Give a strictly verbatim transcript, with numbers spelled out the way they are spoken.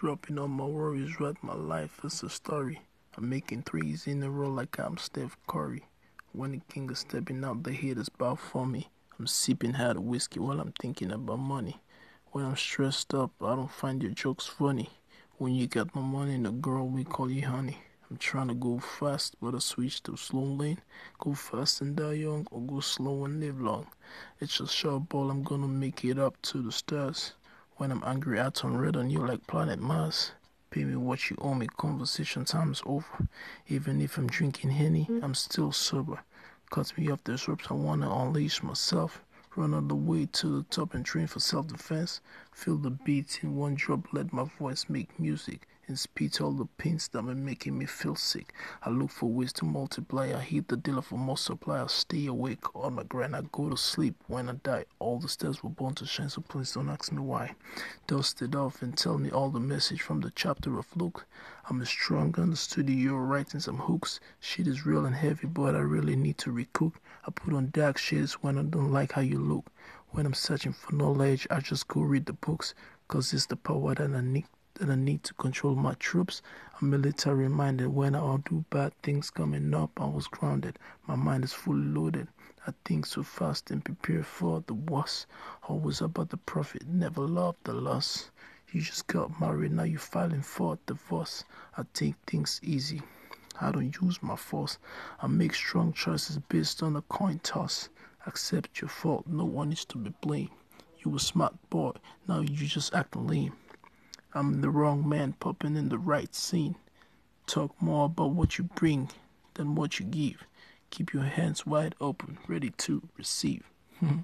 dropping all my worries, right? My life is a story. I'm making threes in a row like I'm Steph Curry. When the king is stepping out, the haters bow for me. I'm sipping hard whiskey while I'm thinking about money. When I'm stressed up, I don't find your jokes funny. When you got my money and the girl, we call you honey. I'm trying to go fast, but I switch to slow lane. Go fast and die young, or go slow and live long. It's a short ball, I'm gonna make it up to the stars. When I'm angry, I turn red on you like planet Mars. Pay me what you owe me, conversation time is over. Even if I'm drinking Henny, I'm still sober. Cut me off those ropes, I wanna unleash myself. Run all the way to the top and train for self-defense. Feel the beat in one drop, let my voice make music. And spit all the pains that been making me feel sick. I look for ways to multiply. I hit the dealer for more supply. I stay awake on my grind. I go to sleep when I die. All the stars were born to shine, so please don't ask me why. Dust it off and tell me all the message from the chapter of Luke. I'm a strong in the studio writing some hooks. Shit is real and heavy, but I really need to recook. I put on dark shades when I don't like how you look. When I'm searching for knowledge, I just go read the books. Cause it's the power that I need. That I need to control my troops. I'm military minded. When I do bad things coming up, I was grounded. My mind is fully loaded. I think so fast and prepare for the worst. Always about the profit, never love the loss. You just got married, now you're filing for a divorce. I take things easy. I don't use my force. I make strong choices based on a coin toss. Accept your fault, no one is to be blamed. You a smart boy, now you just acting lame. I'm the wrong man popping in the right scene. Talk more about what you bring than what you give. Keep your hands wide open, ready to receive.